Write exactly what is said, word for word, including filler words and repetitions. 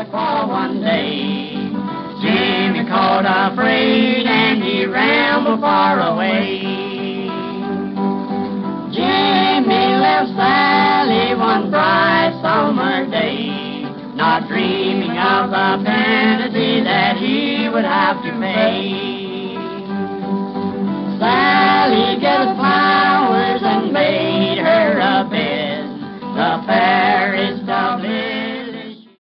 life for one day. Jimmy caught a freight and he rambled far away. Jimmy left Sally one bright summer day, not dreaming of the penalty that he would have to pay. Sally gathered flowers and made her a bed. The